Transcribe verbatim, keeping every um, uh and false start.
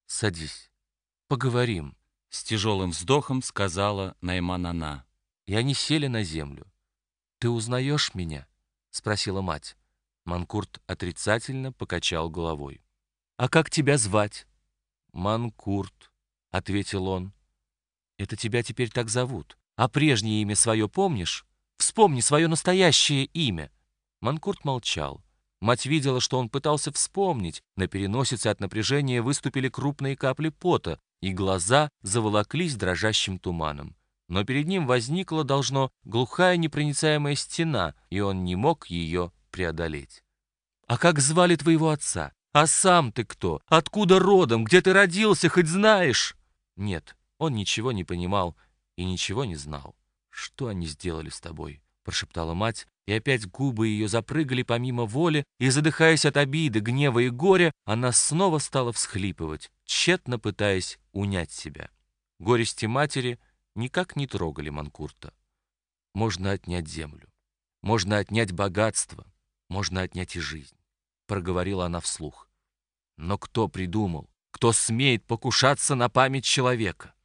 Садись, поговорим, — с тяжелым вздохом сказала Найман-ана. И они сели на землю. «Ты узнаешь меня?» — спросила мать. Манкурт отрицательно покачал головой. «А как тебя звать?» «Манкурт», — ответил он. «Это тебя теперь так зовут. А прежнее имя свое помнишь? Вспомни свое настоящее имя». Манкурт молчал. Мать видела, что он пытался вспомнить. На переносице от напряжения выступили крупные капли пота, и глаза заволоклись дрожащим туманом. Но перед ним возникла, должно, глухая непроницаемая стена, и он не мог ее преодолеть. «А как звали твоего отца? А сам ты кто? Откуда родом? Где ты родился, хоть знаешь?» Нет, он ничего не понимал и ничего не знал. «Что они сделали с тобой?» — прошептала мать, и опять губы ее запрыгали помимо воли, и, задыхаясь от обиды, гнева и горя, она снова стала всхлипывать, тщетно пытаясь унять себя. Горести матери никак не трогали Манкурта. «Можно отнять землю, можно отнять богатство, можно отнять и жизнь», — проговорила она вслух. «Но кто придумал, кто смеет покушаться на память человека?